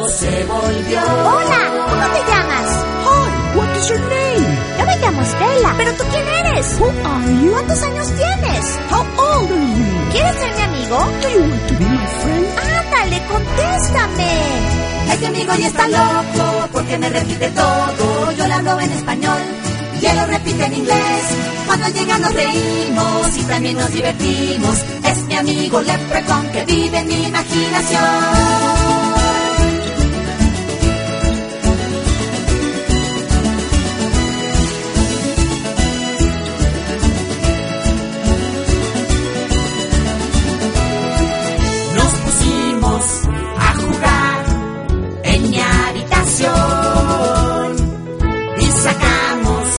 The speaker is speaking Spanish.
loco se volvió. Hola, ¿cómo te llamas? Hi, what is your name? Yo me llamo Stella. ¿Pero tú quién eres? Who are you? ¿Cuántos años tienes? How old are you? ¿Quieres ser mi amigo? Do you want to be my friend? Ándale, contéstame. Este amigo ya está loco porque me repite todo. Yo le hablo en español y él lo repite en inglés. Cuando llega nos reímos y también nos divertimos. Es mi amigo Leprechaun que vive en mi imaginación.